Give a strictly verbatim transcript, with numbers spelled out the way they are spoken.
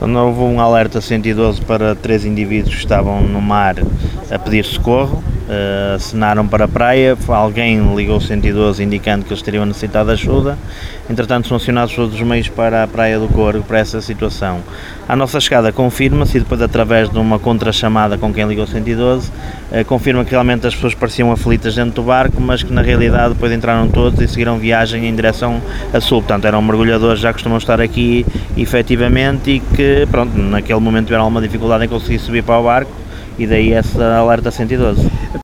Quando houve um alerta cento e doze para três indivíduos que estavam no mar a pedir socorro, uh, acenaram para a praia, alguém ligou o cento e doze indicando que eles teriam necessitado de ajuda. Entretanto, são acionados todos os meios para a Praia do Corgo para essa situação. A nossa chegada confirma-se, e depois através de uma contrachamada com quem ligou o cento e doze, uh, confirma que realmente as pessoas pareciam aflitas dentro do barco, mas que na realidade depois entraram todos e seguiram viagem em direção a sul. Portanto, eram mergulhadores, já costumam estar aqui efetivamente, e que pronto, naquele momento tiveram alguma dificuldade em conseguir subir para o barco, e daí essa alerta cento e doze.